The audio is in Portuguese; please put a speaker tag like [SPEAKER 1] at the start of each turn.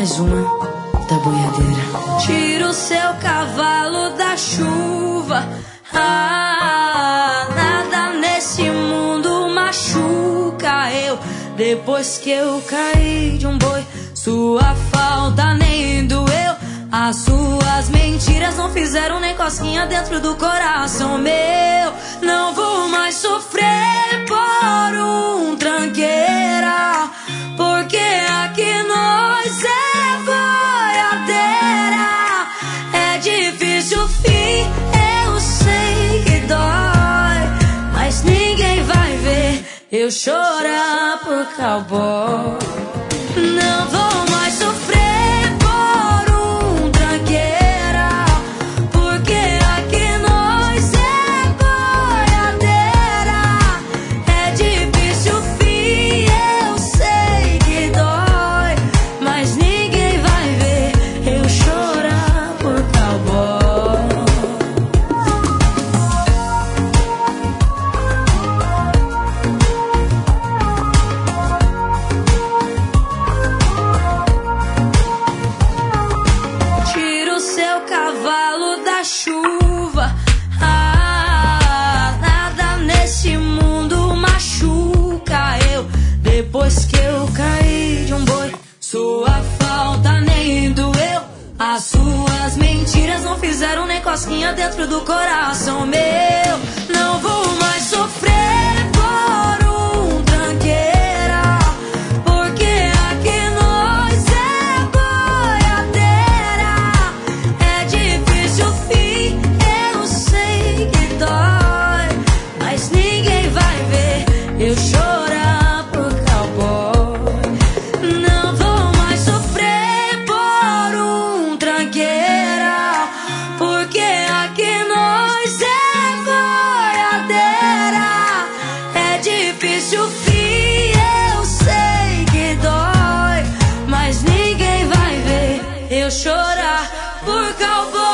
[SPEAKER 1] mais uma da boiadeira.
[SPEAKER 2] Tira o seu cavalo da chuva. Ah, nada nesse mundo machuca eu. Depois que eu caí de um boi, sua falta nem doeu. As suas mentiras não fizeram nem cosquinha dentro do coração meu. Não vou mais sofrer por um tranqueira, porque aqui nós é boiadeira. É difícil o fim, eu sei que dói, mas ninguém vai ver eu chorar por cowboy. Não vou mais sofrer por um tranqueira, porque aqui nós é boiadeira. É difícil o fim, eu sei que dói, mas ninguém vai ver eu chorar por cowboy. Tira o seu cavalo da chuva. Ah, nada nesse mundo machuca eu. Depois que eu caí de um boi, sua falta nem doeu. As suas mentiras não fizeram nem cosquinha dentro do coração meu. Não vou mais sofrer por um tranqueira, porque aqui nós é boiadeira. É difícil o fim, eu sei que dói, mas ninguém vai ver eu chorar por cowboy. Não vou mais sofrer por um tranqueira, porque aqui nós é boiadeira. É difícil o fim, eu sei que dói, mas ninguém vai ver eu chorar por cowboy.